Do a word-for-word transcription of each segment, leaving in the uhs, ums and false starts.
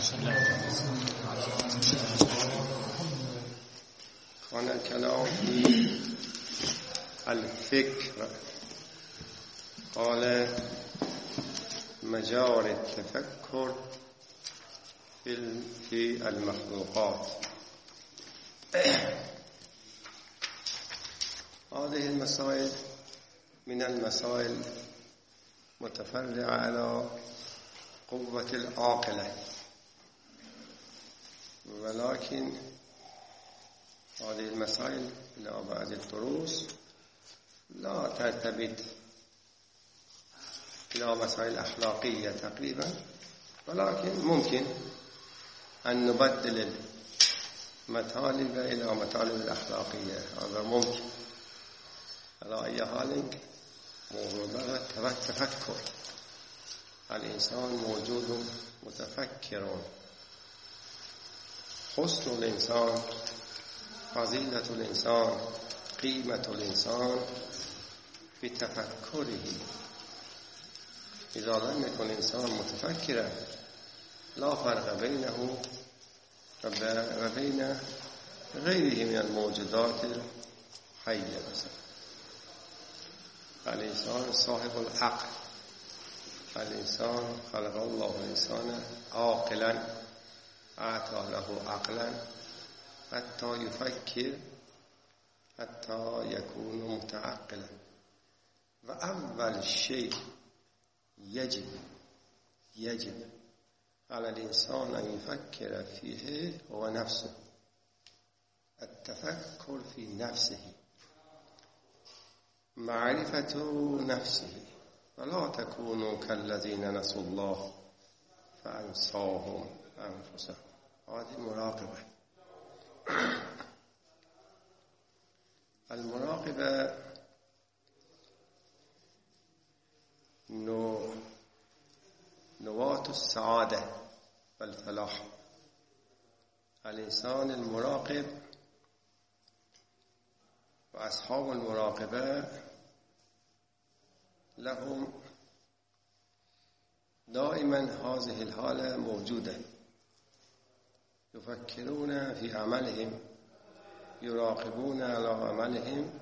كان الكلام في الفكر. قال مجال التفكر في المخلوقات. هذه المسائل من المسائل متفرعة على قوة العاقلة، ولكن هذه المسائل إلى بعض الدروس لا ترتبط إلى مسائل أخلاقية تقريبا، ولكن ممكن أن نبدل المطالب إلى مطالب الأخلاقية، هذا ممكن. على أي حال موضوع التفكر، الإنسان موجود متفكر، حسن الإنسان، فضيلة الإنسان، قيمة الإنسان في تفكره. إذا لم يكن الإنسان متفكرا لا فرق بينه وبين غيره من الموجودات الحية. مثلا الإنسان صاحب العقل، الإنسان خلق الله الإنسان عاقلا، أعطى له عقلا حتى يفكر، حتى يكون متعقلا. وأول شيء يجب يجب على الإنسان أن يفكر فيه هو نفسه، التفكر في نفسه، معرفة نفسه، ولا تكونوا كالذين نسوا الله فأنساهم أنفسهم. هذه مراقبة. المراقبة نواة السعادة والفلاح. الإنسان المراقب وأصحاب المراقبة لهم دائما هذه الحالة موجودة، يفكرون في عملهم، يراقبون على عملهم،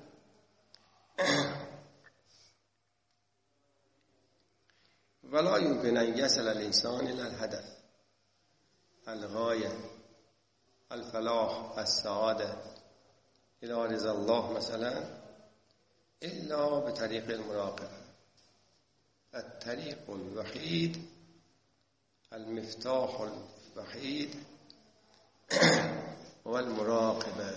ولا يمكن أن يصل الإنسان إلى الهدف، الغاية، الفلاح، السعادة، إلى رضا الله مثلا، إلا بطريق المراقبة. الطريق الوحيد، المفتاح الوحيد هو المراقبة.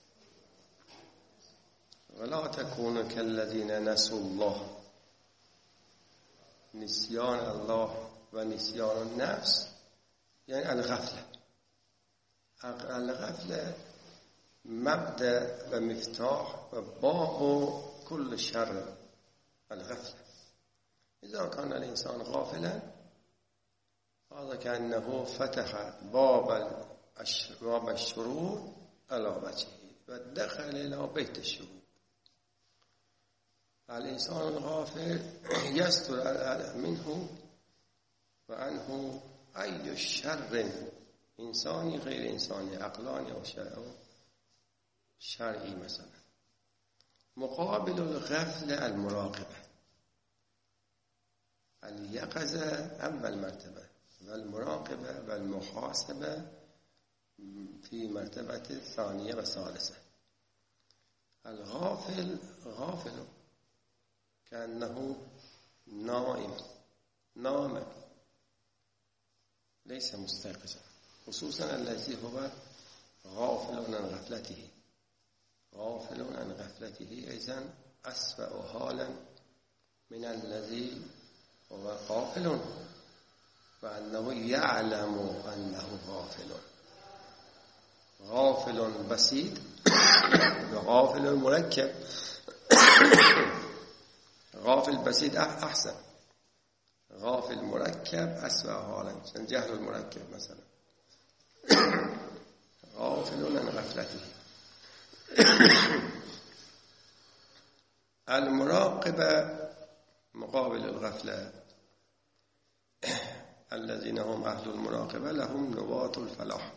ولا تكونوا كالذين نسوا الله. نسيان الله ونسيان النفس يعني الغفلة. الغفلة مبدأ ومفتاح وباب كل شر، الغفلة. إذا كان الإنسان غافلا هذا كأنه فتح باب باب الشرور على وجهه ودخل إلى بيت الشرور. الإنسان الغافل يستر منه وعنه أي شر إنساني غير إنساني، عقلاني أو شرعي مثلا. مقابل الغفلة المراقبة، اليقظة أول مرتبة، والمراقبة والمحاسبة في مرتبة الثانية والثالثة. الغافل غافل كأنه نائم، نام، ليس مستيقظا، خصوصا الذي هو غافل عن غفلته. غافل عن غفلته إذن أسوأ حالا من الذي هو غافل وأنه يعلم أنه غافل. غافل بسيط وغافل مركب. غافل بسيط أحسن، غافل مركب أسوأ حالا، جهل المركب مثلا. غافل عن غفلته. المراقبة مقابل الغفلة. الذين هم أهل المراقبة لهم نوات الفلاح.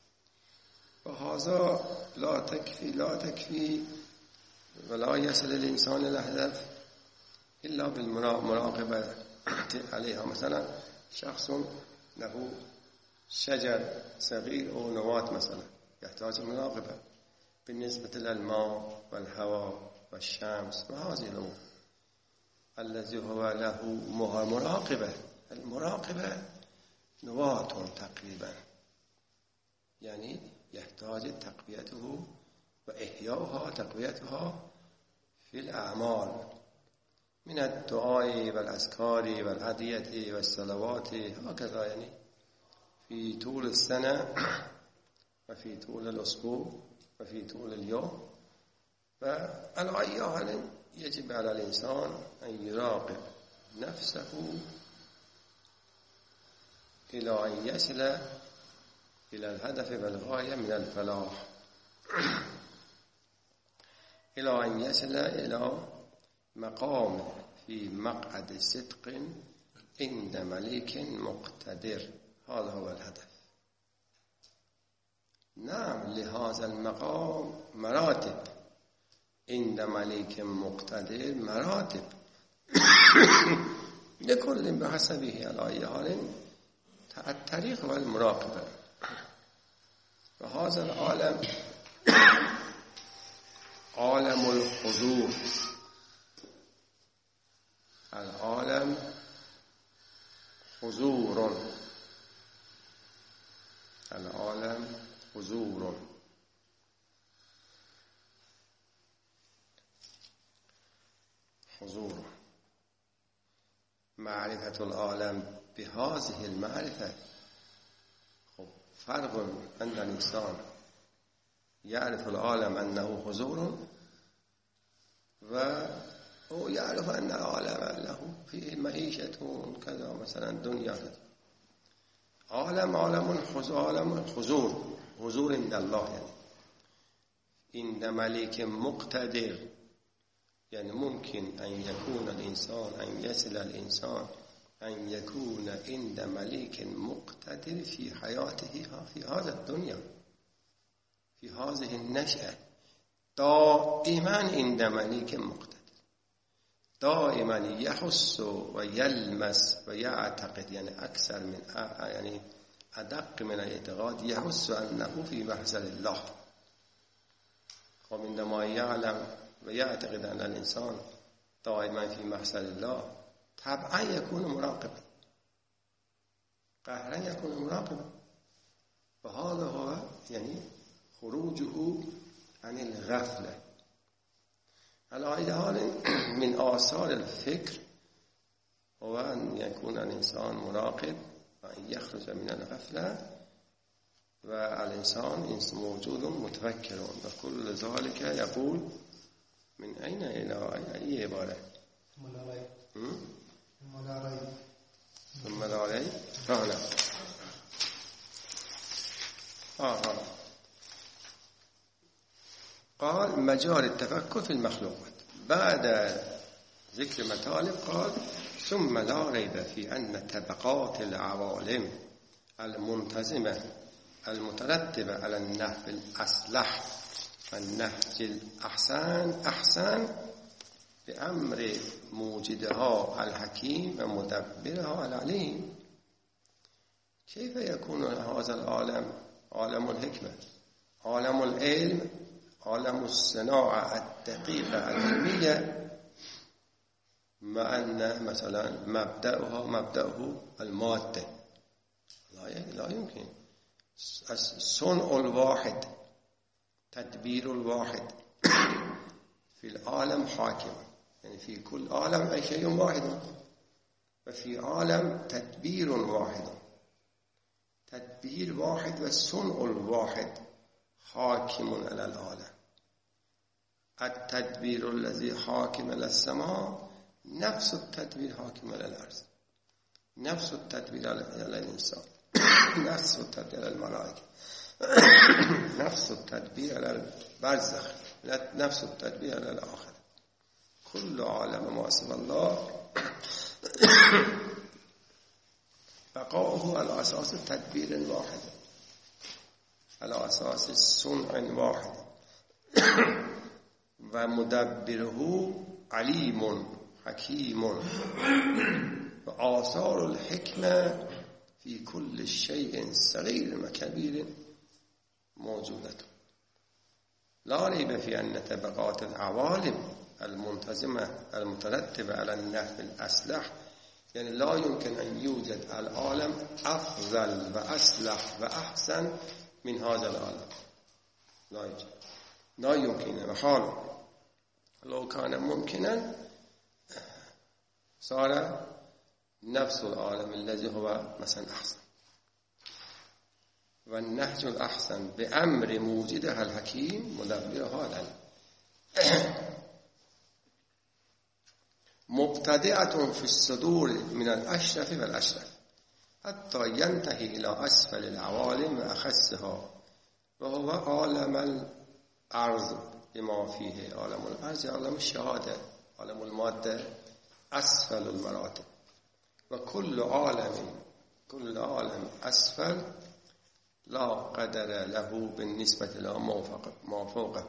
وهذا لا تكفي لا تكفي ولا يصل الإنسان الهدف إلا بالمراقبة عليها. مثلا شخص له شجر صغير أو نواة مثلا يحتاج مراقبة بالنسبة للماء والهواء والشمس وهذه الأمور. الذي هو له مراقبة، المراقبة نواة تقريبا، يعني يحتاج تقويته وإحياؤها تقويتها في الأعمال من الدعاء والأذكار والأدعية والصلوات هكذا، يعني في طول السنة وفي طول الأسبوع وفي طول اليوم. فعلى أي حال يجب على الإنسان أن يراقب نفسه إلى أن يصل إلى الهدف والغاية من الفلاح، إلى أن يصل إلى مقام في مقعد صدق عند مليك مقتدر. هذا هو الهدف. نعم، لهذا المقام مراتب، عند مليك مقتدر مراتب لكل بحسبه على أي حال. الطريق والمراقبة. وهذا العالم عالم الحضور، العالم حضور، العالم حضور. حضور معرفة العالم بهذه المعرفة. خب فرق أن الإنسان يعرف العالم أنه حضور و يعرف أن العالم له فيه معيشة كذا مثلا دنيا كذا. عالم عالم عالم حضور، حضور عند الله، يعني عند ملك مقتدر. يعني ممكن أن يكون الإنسان أن يصل الإنسان أن يكون عند ملك مقتدر في حياته في هذا الدنيا، في هذه النشأة، دائما عند ملك مقتدر، دائما يحس ويلمس ويعتقد، يعني أكثر من يعني أدق من الاعتقاد، يحس أنه في محضر الله. وعندما يعلم ويعتقد أن الإنسان دائما في محضر الله طبعا يكون مراقبا، قهرا يكون مراقبا. وهذا هو يعني خروجه عن الغفلة. على أي حال من آثار الفكر هو أن يكون الإنسان مراقب وأن يخرج من الغفلة، والإنسان موجود متفكر. وكل ذلك يقول من أين إلى أي عبارة؟ ثم لا ريب. هنا آه آه. قال مجال التفكر في المخلوقات. بعد ذكر مطالب قال ثم لا ريب في أن طبقات العوالم المنتظمة المترتبة على النحو الأصلح والنهج الأحسن أحسن بأمر موجدها الحكيم ومدبرها العليم. كيف يكون هذا العالم عالم الحكمة، عالم العلم، عالم الصناعة الدقيقة العلمية، مع أن مثلا مبدأها مبدأه المادة؟ لا يمكن. الصنع الواحد، تدبير الواحد في العالم حاكم، يعني في كل عالم أي شيء واحد، وفي عالم تدبير واحد، تدبير واحد والصنع الواحد حاكم على العالم. التدبير الذي حاكم على السماء نفس التدبير حاكم على الأرض، نفس التدبير على الإنسان، نفس التدبير على الملائكة، نفس التدبير على البرزخ، نفس التدبير على الآخرة. كل عالم ما سوى الله بقاء الله على اساس تدبیر واحد، على اساس صنع واحد و مدبره علیم حکیم و آثار الحکمه فی کل شیء صغیر و کبیر موجودة. لا ريب في أن طبقات العوالم المنتظمة المترتبة على النحو الأصلح، يعني لا يمكن أن يوجد العالم أفضل وأصلح وأحسن من هذا العالم، لا يوجد، لا يمكن. وحال لو كان ممكنا صار نفس العالم الذي هو مثلا أحسن، والنهج الأحسن بأمر موجدها الحكيم مدبرها لنا مبتدئة في الصدور من الأشرف والأشرف حتى ينتهي إلى أسفل العوالم وأخسها، وهو عالم الأرض بما فيه عالم الأرض، عالم الشهادة، عالم المادة، أسفل المراتب. وكل عالم كل عالم أسفل لا قدر له بالنسبة إلى ما فوقه،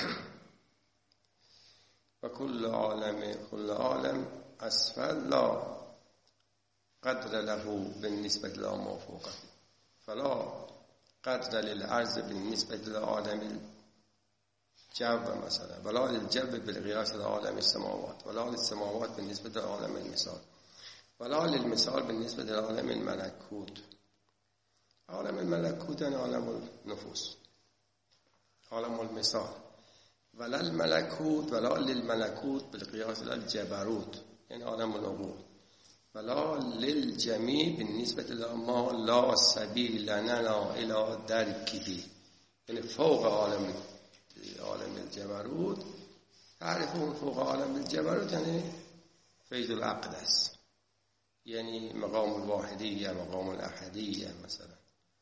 وكل عالم كل عالم أسفل لا قدر له بالنسبة إلى ما فوقه، فلا قدر للأرض بالنسبة إلى عالم الجو مثلا، ولا للجو بالقياس إلى عالم السماوات، ولا للسماوات بالنسبة إلى عالم المثال، ولا للمثال بالنسبة إلى عالم الملكوت. عالم الملكوت يعني عالم النفوس، عالم المثال، ولا الملكوت ولا للملكوت بالقياس إلى الجبروت يعني عالم العقول، ولا للجميع بالنسبة إلى ما لا سبيل لنا إلى دركه، يعني فوق عالم عالم الجبروت. تعرفون فوق عالم الجبروت يعني فيض الأقدس، يعني مقام الواحدية، مقام الأحدية مثلا.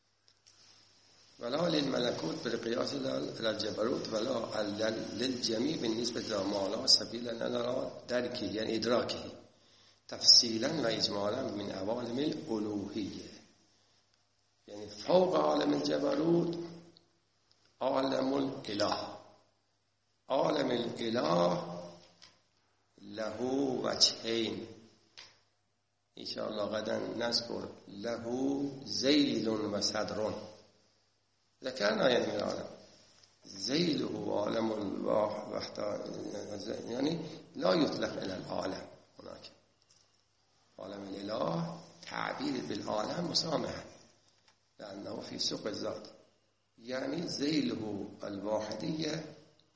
ولا للملكوت بالقياس إلى الجبروت، ولا للجميع بالنسبة إلى ما لا سبيل لنا دركه يعني إدراكه تفصيلا وإجمالا من عوالم الألوهية. يعني فوق عالم الجبروت عالم الإله. عالم الإله له وجهين إن شاء الله غدا نذكر، له ذيل وصدر. ذكرنا يعني من العالم ذيل هو عالم الواحد، يعني لا يطلق إلى العالم. هناك عالم الإله تعبير بالعالم مسامح لأنه في سوق الذات، يعني ذيله الواحدية،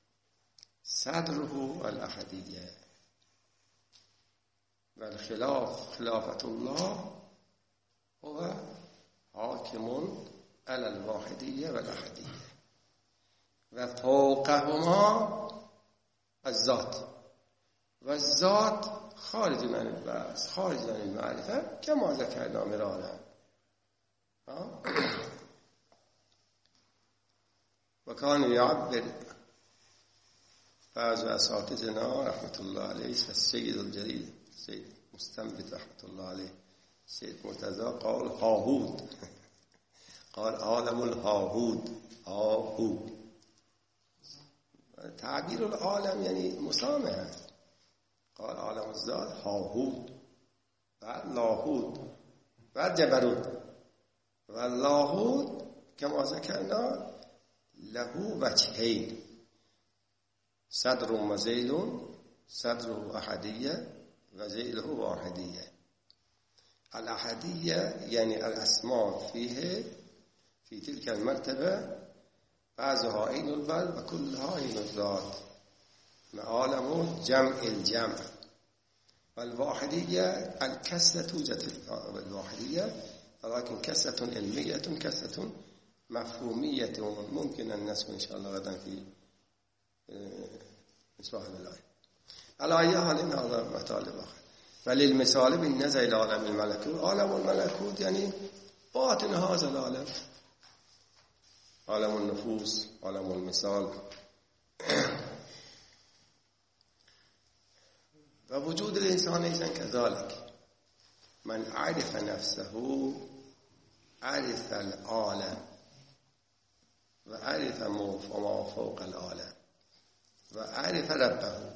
صدره الأحدية. والخلاف خلافة الله هو حاكم على الواحدية والأحدية، وفوقهما الذات، والذات خارج عن البحث، خارج عن المعرفة كما ذكرنا مرارا. وكان يعبر بعض أساتذتنا رحمة الله عليه، السيد الجليل السيد مستنبط رحمة الله عليه السيد مرتضى قال هاهود، قال عالم الهاهود، هاهود تعبير العالم يعني مسامح. قال عالم الذات هاهود، بعد لاهود، بعد جبروت. واللاهود كما ذكرنا له وجهين، صدر وذيل، صدره أحدية وذيله واحدية. الأحدية يعني الأسماء فيه في تلك المرتبة بعضها عين البل وكلها عين الذات، عالم جمع الجمع. والواحدية الكسرة توجد الواحدية، ولكن كسرة علمية كسرة مفهومية ممكن أن نسمع إن شاء الله غدا في مصباح الآية. على أي حال هذا مطالب آخر. وللمثال بالنظر إلى عالم الملكوت، عالم الملكوت يعني باطن هذا العالم، عالم النفوس، عالم المثال. ووجود الإنسان إذن كذلك، من عرف نفسه عرف العالم و عرف ما فوق العالم و عرف ربه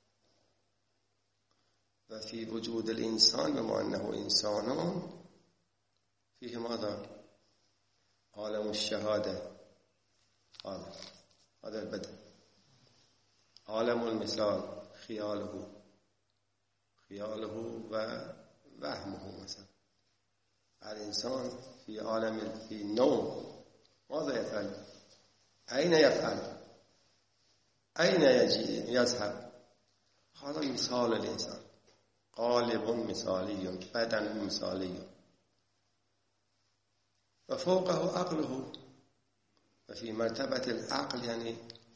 و في وجود الإنسان بما أنه إنسان فيه ماذا؟ عالم الشهادة، هذا هذا البدن. عالم المثال خياله خياله و وهمه. مثلا الإنسان في عالم في النوم ماذا يفعل؟ أين يفعل؟ أين يجي يذهب؟ هذا مثال الإنسان، قالب مثالي، بدن مثالي. وفوقه عقله، وفي مرتبة العقل يعني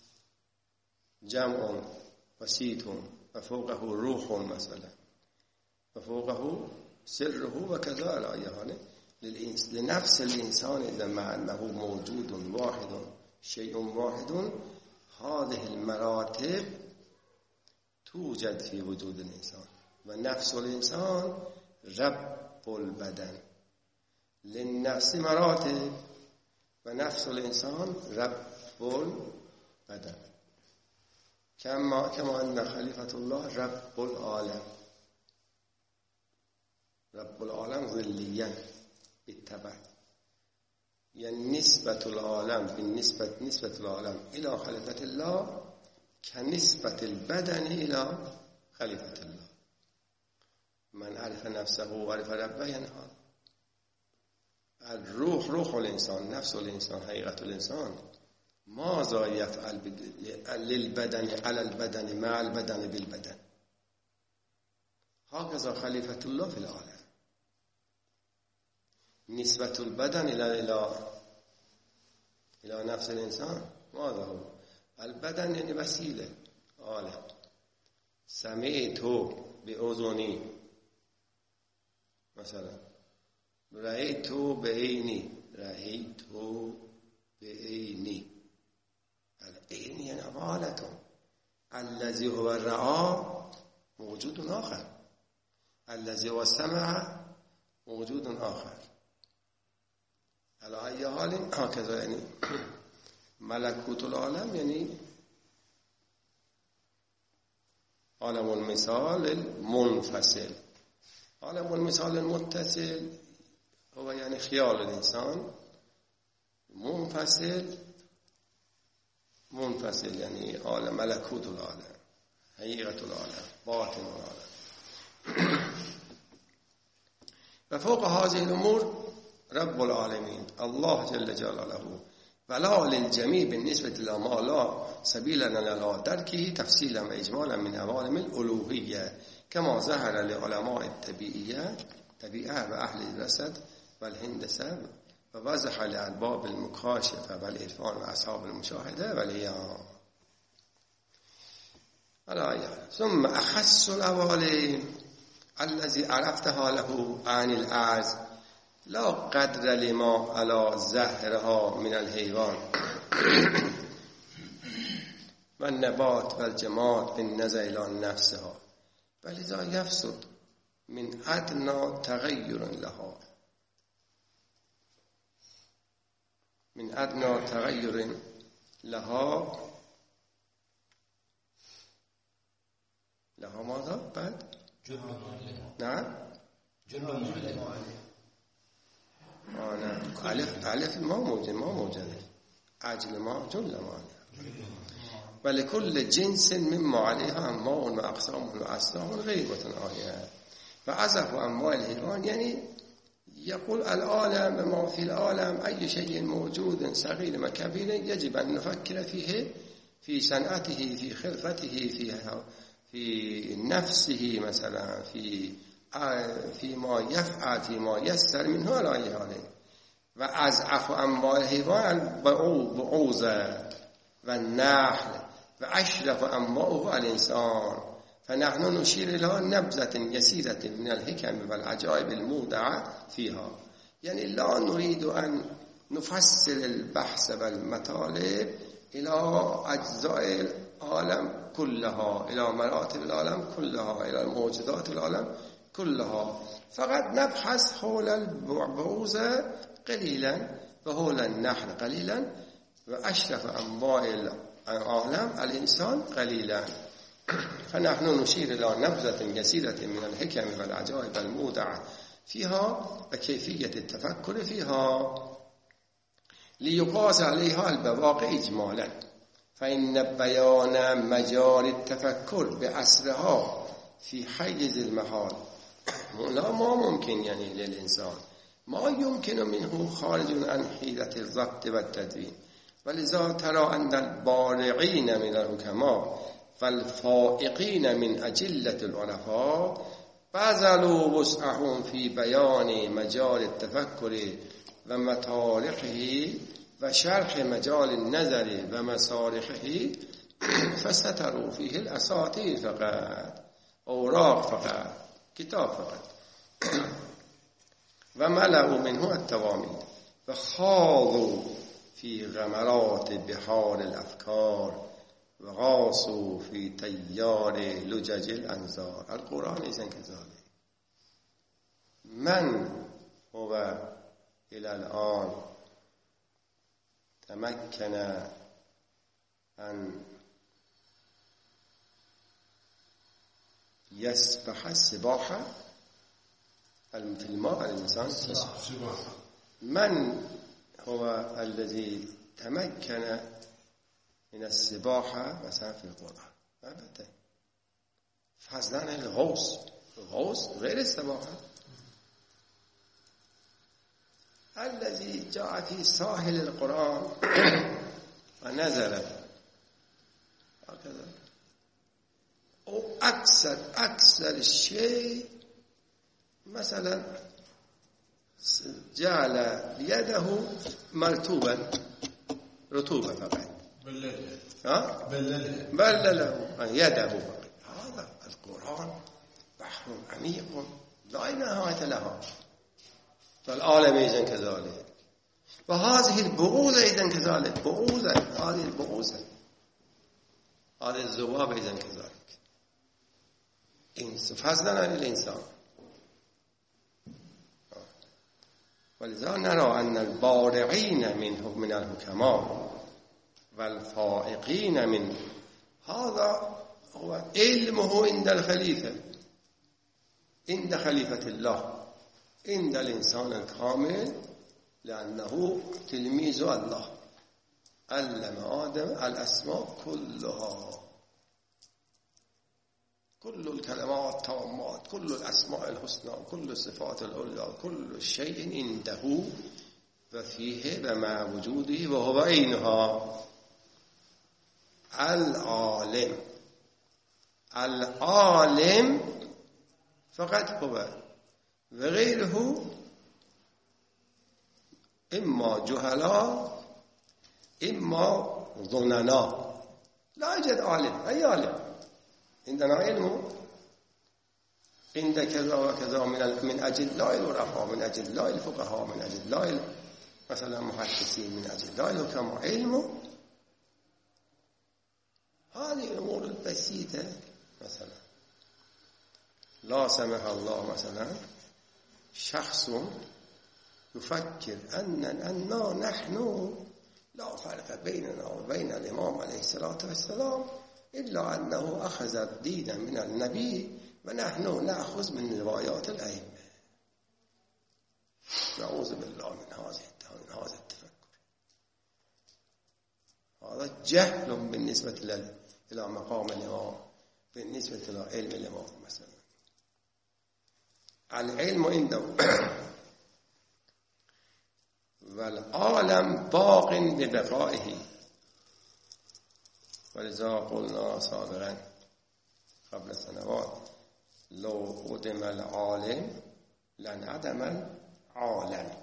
جمع وسيط، وفوقه روح مثلا، وفوقه سره، وكذا الآية لنفس الإنسان إذا مع أنه موجود واحد شيء واحد. هذه المراتب توجد في وجود الإنسان. ونفس الإنسان رب البدن، للنفس مراتب ونفس الإنسان رب البدن. كما كما أن خليفة الله رب العالم، رب العالم ظليا بالتبع، يعني نسبة العالم بالنسبة نسبة العالم إلى خليفة الله كنسبة البدن إلى خليفة الله. من عرف نفسه وعرف ربه ينهى. الروح روح الإنسان، نفس الإنسان، حقيقة الإنسان، ماذا يفعل للبدن على البدن مع البدن بالبدن. هكذا خليفة الله في العالم. نسبة البدن إلى إلى إلى نفس الإنسان ماذا هو؟ البدن يعني وسيلة آلة. سمعت بأذني مثلا، رأيت بعيني، رأيت بعيني. العين يعني آلة. الذي هو الرأى موجود آخر، الذي هو السمع موجود آخر. على أي حال هكذا يعني ملكوت العالم يعني عالم المثال المنفصل. عالم المثال المتصل هو يعني خيال الإنسان، منفصل منفصل يعني عالم ملكوت العالم، حقيقة العالم، باطن العالم. وفوق هذه الأمور رب العالمين الله جل جلاله، ولا للجميع بالنسبة إلى ما لا سبيل لنا لا دركه تفصيلا وإجمالا من عوالم الألوهية، كما ظهر لعلماء الطبيعية طبيعة وأهل الرصد والهندسة، ووضح لأرباب المكاشفة والإرفان وأصحاب المشاهدة والإيام. ثم أخص الأوالي الذي عرفتها له عن الأرض لا قدر لما على ظهرها من الحيوان والنبات والجماد بالنظر إلى نفسها، ولذا يفسد من أدنى تغير لها من أدنى تغير لها لها ماذا بعد؟ نعم جل أنا ألف ألف ما موجود ما موجود عجل ما جل ما ولكل جنس مما عليها أنواع وأقسام وأصناف غيبة آية. فعزف أنواع الحيوان يعني يقول العالم ما في العالم أي شيء موجود صغير وكبير يجب أن نفكر فيه في صنعته في خلقته في في نفسه مثلا في فيما يفعل فيما يسر منه على أي حال. وأزعف أنواع الحيوان بعوزة والنحل وأشرف أنواعه الإنسان. فنحن نشير إلى نبذة يسيرة من الحكم والعجائب المودعة فيها. يعني لا نريد أن نفصل البحث والمطالب إلى أجزاء العالم كلها، إلى مراتب العالم كلها، إلى موجودات العالم كلها. فقط نبحث حول البعوزة قلیلا و حول النحل قلیلا و اشرف انواع العالم الانسان قلیلا. فنحن نشير إلى نبذة يسيرة من الحكم والعجائب المودعة فيها وكيفية التفكر فيها ليقاس عليها البواقع إجمالا، فإن بيان مجال التفكر بأسرها في حيز المحال لا ما ممكن يعني للإنسان، ما يمكن منه خارج عن حيلة الضبط والتدوين. ولذا ترى أن البارعين من الحكماء فالفائقين من أجلة العرفاء بذلوا وسعهم في بيان مجال التفكر ومطارقه وشرح مجال النظر ومصارحه، فستروا فيه الأساطير فقط، أوراق فقط، كتاب فقط، وملأوا منه التوامين وخاضوا في غمرات بحار الأفكار وغاصوا في تيار لجج الأنظار. القرآن إذن كذلك. من هو إلى الآن تمكن أن يسبح السباحة في الماء الإنسان؟ من هو الذي تمكن من السباحة مثلا في القرآن؟ البته فضلا الغوص. الغوص غير السباحة. الذي جاء في ساحل القرآن ونزل هكذا، أو أكثر أكثر شيء مثلا جعل يده مرطوبا رطوبة فقط بلله ها بلله بلله يده فقط. هذا القرآن بحر عميق لا نهاية لها. فالعالم إذن كذلك، وهذه البعوثة إذن كذلك، بعوثة هذه البعوثة، هذه الذباب إذن كذلك. فضلا عن الإنسان. ولذا نرى أن البارعين منه من الحكماء والفائقين منه هذا هو علمه عند الخليفة، عند خليفة الله، عند الإنسان الكامل، لأنه تلميذ الله. علم آدم الأسماء كلها، كل الكلمات تامات، كل الأسماء الحسنى، كل الصفات العليا، كل شيء عنده وفيه ومع وجوده وهو عينها. العالم العالم فقط هو، وغيره إما جهلاء إما ظننا. لا يوجد عالم. أي عالم؟ عندنا علم عند كذا وكذا من من أجلاء العرفاء، من أجلاء الفقهاء، من أجلاء مثلا محدثين، من أجلاء الحكماء. علم هذه الأمور البسيطة. مثلا لا سمح الله مثلا شخص يفكر أن أننا نحن لا فرق بيننا وبين الإمام عليه الصلاة والسلام إلا أنه أخذ الدين من النبي ونحن نأخذ من روايات الأئمة. نعوذ بالله من هذا من هذا التفكر. هذا جهل بالنسبة إلى مقام الإمام، بالنسبة إلى علم الإمام. مثلا العلم عنده والعالم باق ببقائه. ولذا قلنا سابقا قبل سنوات لو عدم العالم لانعدم العالم.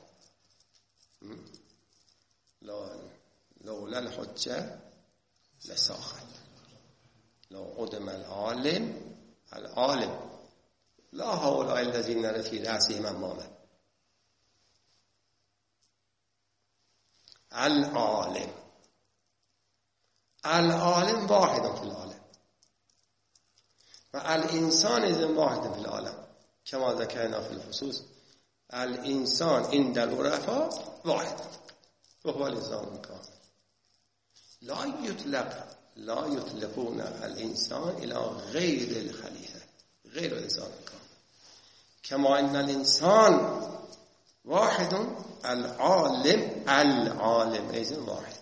لولا الحجة لساخت. لو عدم العالم العالم لا هؤلاء الذين في رأسهم أمامه. العالم العالم واحد في العالم، والإنسان إذن واحد في العالم كما ذكرنا في الفصوص الانسان عند العرفاء واحد وهو الاسلام الكامل. لا يطلق لا يطلقون الانسان الى غير الخلیفه، غیر الانسان الكامل. كما ان الانسان واحد العالم العالم ايضا واحد.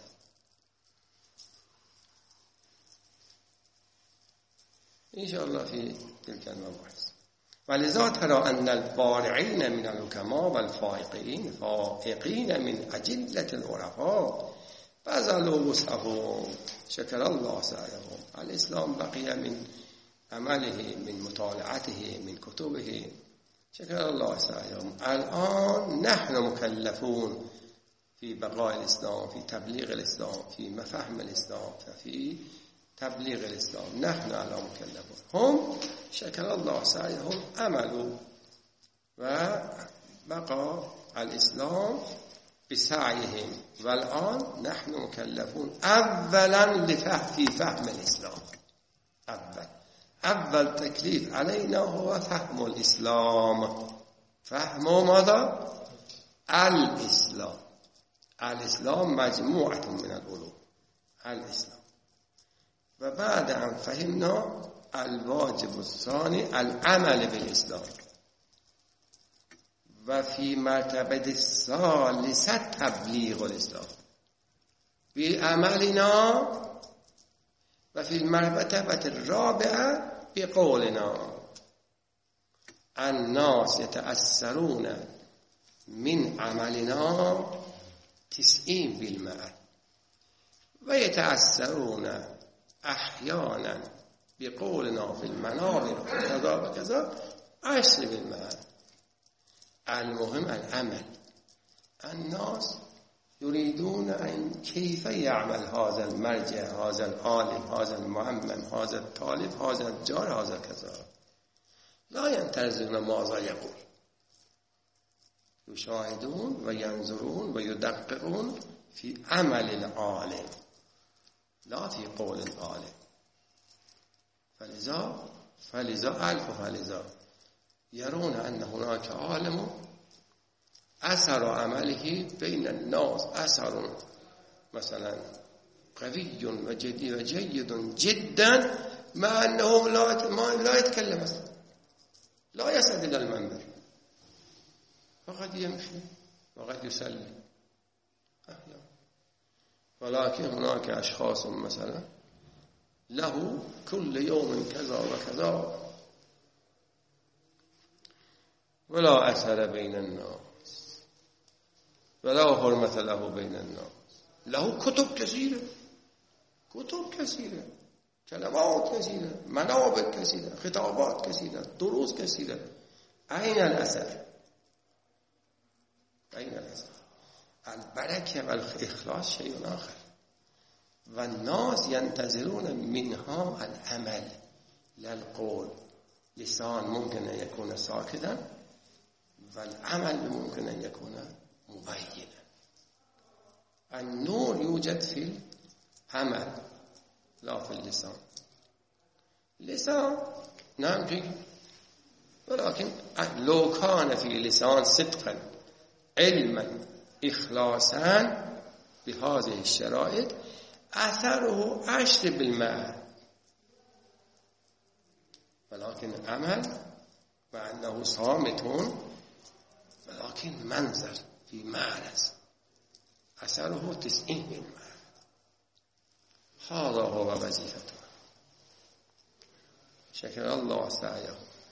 ان شاء الله في تلك المباحث. ولذا ترى ان البارعين من الحكماء والفائقين فائقين من اجله العرفاء بذلوا وسعهم شكر الله سعيهم. الاسلام بقي من عمله، من مطالعته، من كتبه، شكر الله سعيهم. الآن نحن مكلفون في بقاء الإسلام، في تبلیغ الإسلام، في مفهوم الإسلام، في تبلیغ الإسلام. نحن الآن مكلفون. هم شكر الله سعيهم عملوا وبقى الإسلام بسعيهم. والآن نحن مكلفون أولا لفهم في فهم الإسلام. أول أول تكليف علينا هو فهم الإسلام. فهم ماذا؟ الإسلام. الإسلام مجموعة من العلوم الإسلام. وبعد أن فهمنا الواجب الثاني العمل بالإسلام. وفي مرتبة الثالثة تبلیغ الإسلام بعملنا. وفي المرتبة الرابعة بقولنا. الناس يتأثرون من عملنا تسعين بالمئة ويتأثرون أحيانا بقولنا في المنابر كذا وكذا عشر بالمئة. المهم العمل. الناس يريدون أن كيف يعمل هذا المرجع، هذا العالم، هذا المعلم، هذا الطالب، هذا الجار، هذا كذا. لا ينتظرون ماذا يقول، يشاهدون وينظرون ويدققون في عمل العالم لا في قول العالم. فلذا فلذا ألف فلذا يرون أن هناك عالم أثر عمله بين الناس أثر مثلا قوي وجدي وجيد جدا، مع أنه لا لا يتكلم أصلا، لا يصعد إلى المنبر، فقد يمشي وقد يسلم. ولكن هناك أشخاص مثلا له كل يوم كذا وكذا ولا أثر بين الناس ولا حرمة له بين الناس. له كتب كثيرة، كتب كثيرة، كلمات كثيرة، منابر كثيرة، خطابات كثيرة، دروس كثيرة. أين الأثر؟ أين الأثر؟ البركة والإخلاص شيء آخر. والناس ينتظرون منها العمل لا القول. لسان ممكن أن يكون ساكتا والعمل ممكن أن يكون مبينا. النور يوجد في العمل لا في اللسان. اللسان نعم فيه، ولكن لو كان في لسان صدقا علما إخلاصا بهذه الشرائط أثره عشر بالمئة. ولكن عمل مع أنه صامت ولكن منظر في معرض أثره تسعين بالمئة. هذا هو وظيفته. شكر الله سعيه.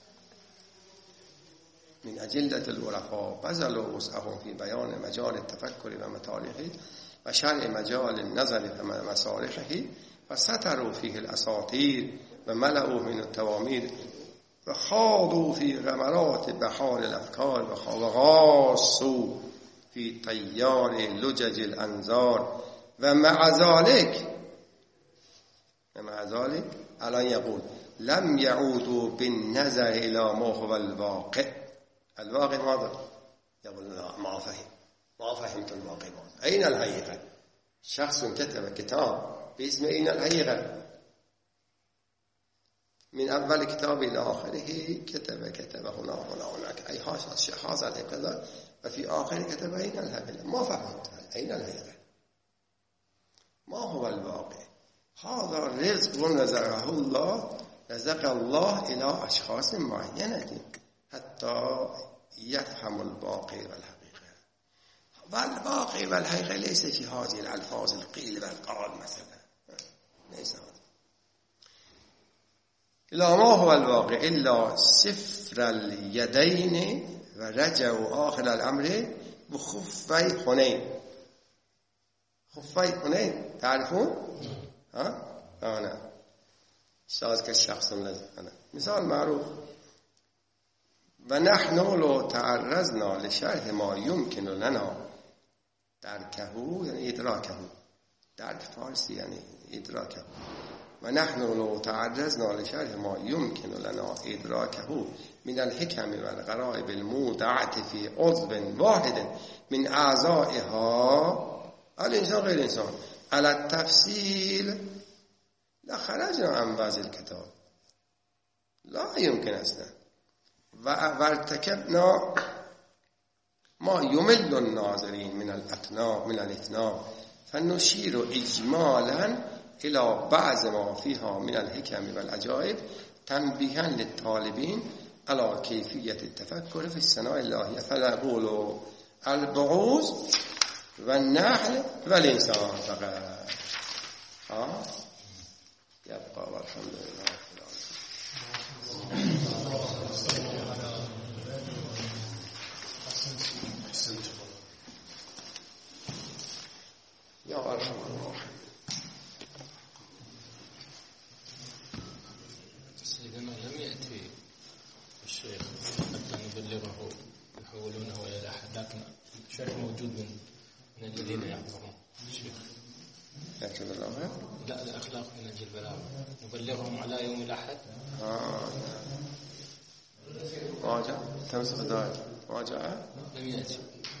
من أجلة العرفاء بذلوا وسعهم في بيان مجال التفكر ومطالعه وشرع مجال النظر ومصالحه، وستروا فيه الأساطير وملأوا من التوامير وخاضوا في غمرات بحار الأفكار وغاصوا في طيار لجج الأنظار. ومع ذلك ومع ذلك الآن يقول لم يعودوا بالنظر إلى ما هو الواقع. الواقع ماذا؟ يقول لا ما فهم ما فهمت الواقع ماذا؟ أين الحقيقة؟ شخص كتب كتاب باسم أين الحقيقة؟ من أول كتاب إلى آخره كتب كتب هنا هنا هناك أي هذا كذا وفي آخر كتب أين الهبل. ما فهمت أين الهبل، ما هو الواقع. هذا رزق نزعه الله، رزق الله إلى أشخاص معينة حتى يفهم الباقي والحقيقة. والباقي والحقيقة ليس في هذه الألفاظ القيل والقال مثلا، ليس هذا. إلا ما هو الواقع إلا صفر اليدين ورجعوا آخر الأمر بخفي حنين. خفي حنين تعرفون؟ ها؟ أنا شاذ كالشخص الذي أنا مثال معروف. ونحن لو تعرضنا لشرح ما يمكن لنا دركه يعني إدراكه، درك فارسی يعني إدراكه. ونحن لو تعرضنا لشرح ما يمكن لنا إدراكه من الحكم والغرائب المودعة في عضو واحد من أعضائها الإنسان غير الإنسان على التفصيل لخرجنا عن وضع الكتاب، لا يمكن أصلا. وارتكبنا ما يمل الناظرين من الأتناء من الإثناء، فنشير إجمالا إلى بعض ما فيها من الحكم والعجائب تنبيها للطالبين على كيفية التفكر في الثناء الله. فنقول البعوث والنحل والإنسان فقط. ها يبقى والحمد لله رب العالمين. يا أرحم الراحمين. سيدنا لم يأتي الشيخ حتى نبلغه يحولونه إلى الأحد، لكن الشيخ موجود من من الذين يحضرون. الشيخ يكتب الله لا الأخلاق من أجل البلاغة نبلغهم على يوم الأحد. آه ما جاء تمسك دائر ما جاء لم يأتي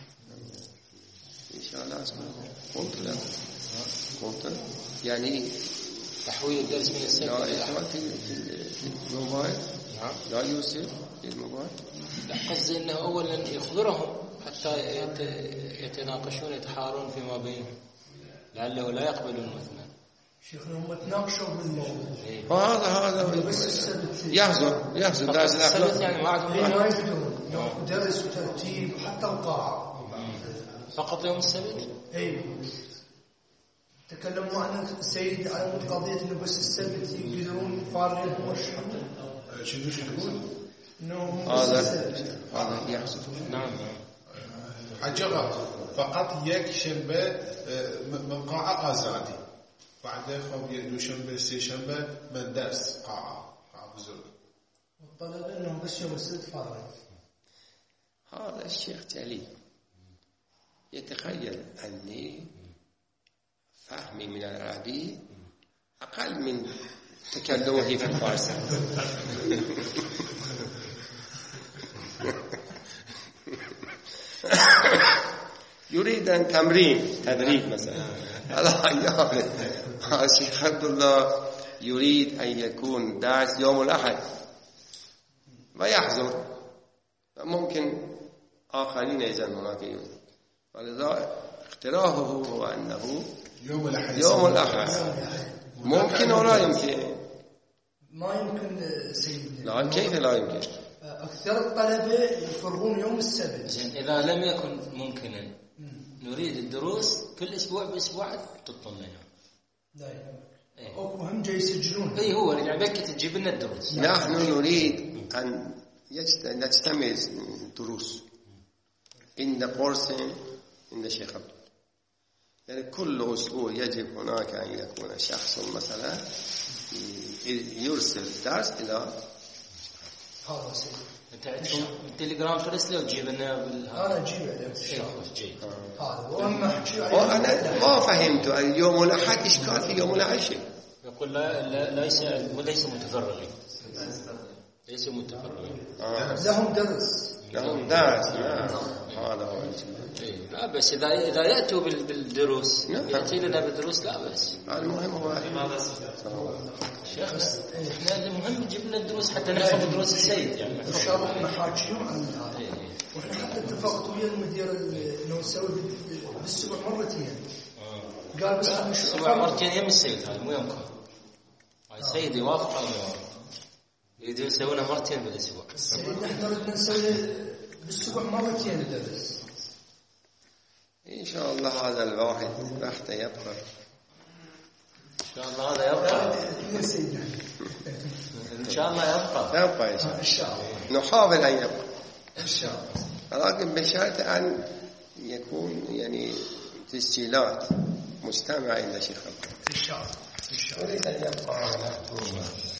إن شاء الله. اسمه قلت له قلت يعني تحويل الدرس من السبت لا إلى يسمع الأحد. في الموبايل. نعم لا يوسف في الموبايل. لا قصدي أنه أولا يخبرهم حتى يتناقشون يتحارون فيما بينهم، لعله لا يقبلون مثلا. شيخنا هم تناقشوا بالموضوع. وهذا هذا يحضر يحضر درس السبت الأخلاق. يعني ما عندهم ما راحة. يقدرون درس وترتيب وحتى القاعة فقط يوم السبت. اي تكلموا عن السيد على قضية انه بس السبت يقدرون يفارقون والشهر. شنو شو يقول؟ انه هذا هذا يحضر. نعم نعم. حجرات فقط یک شنبه من قاعة آزادي، بعد خب دو شنبه سه شنبه من درس قاعة قاعة بزرگ. والطلبة انهم بس يوم السبت فارغ. هذا الشيخ جليل يتخيل أني فهمي من العربي أقل من تكلمه في الفارسي. يريد أن تمرين تدريب مثلا على الشيخ عبد الله يريد أن يكون درس يوم الأحد ويحضر، ممكن آخرين أيضا هناك يوم، ولذا اقتراحه هو أنه يوم الأحد يوم الأحد ممكن ولا يمكن. ما يمكن سيدنا. لا كيف لا يمكن؟ أكثر الطلبة يفرغون يوم السبت. زين إذا لم يكن ممكنا نريد الدروس كل أسبوع بأسبوع تطلع لنا. لا إيه. أو هم جاي يسجلون. اي هو رجع بك تجيب لنا الدروس. نحن نريد أن نجتمع دروس عند قرص عند شيخ عبد، يعني كل أسبوع يجب هناك أن يكون شخص مثلا يرسل درس إلى هذا سيد. انت عندكم التليجرام ترسله وتجيب لنا بالهذا. أنا أجيب عليه إن شاء الله. جيد. هذا وأما حكي وأنا ما فهمت اليوم الأحد إشكال في يوم الأحد شيء. يقول لا لا ليس ليس متفرغين. ليس متفرغين. آه. لهم درس. لهم درس. نعم هذا هو. إيه. لا بس إذا إذا يأتوا بالدروس نعم. يأتي لنا بالدروس لا بس. المهم هو شيخ إحنا المهم جبنا الدروس حتى نحفظ دروس السيد يعني. إن شاء الله إحنا حاكيين عن هذا. وإحنا حتى اتفقت ويا المدير إنه نسوي بالأسبوع مرتين. قال بس الأسبوع مرتين يم السيد هذا مو يمكن. السيد يوافق أو يوافق. يريدون يسوونه مرتين بالأسبوع. السيد إحنا بدنا نسوي بالأسبوع مرتين الدرس. إن شاء الله هذا الواحد بحث يبقى. إن شاء الله هذا يبقى. إن شاء الله يبقى. يبقى إن شاء الله. نحاول أن يبقى. إن شاء الله. لكن بشرط أن يكون يعني تسجيلات مستمعة إلى شيخ. إن شاء الله. إن شاء الله. أريد أن يبقى.